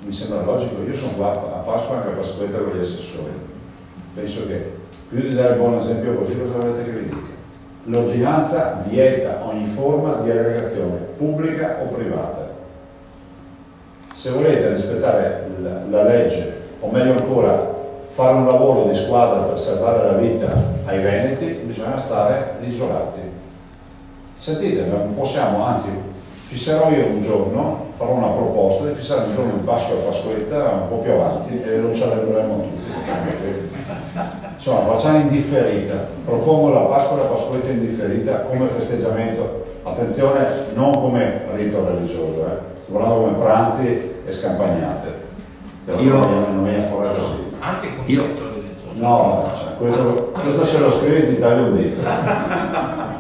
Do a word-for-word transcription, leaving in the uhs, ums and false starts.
mi sembra logico. Io sono qua a Pasqua anche a Pasquetta con gli assessori. Penso che più di dare buon esempio così, cosa volete che vi dica? L'ordinanza vieta ogni forma di aggregazione pubblica o privata. Se volete rispettare la, la legge, o meglio ancora fare un lavoro di squadra per salvare la vita ai veneti, bisogna stare isolati. Sentite, non possiamo, anzi fisserò io un giorno, farò una proposta di fissare un giorno di Pasqua a Pasquetta un po' più avanti e lo celebreremo tutti. Insomma, facciamo indifferita, propongo la Pasqua e la Pasquetta indifferita come festeggiamento, attenzione, non come rito religioso, eh. Stiamo parlando come pranzi e scampagnate, però io non viene fuori così. Anche con rito religioso? No, cioè, questo, questo se lo scrivi ti taglio un dito.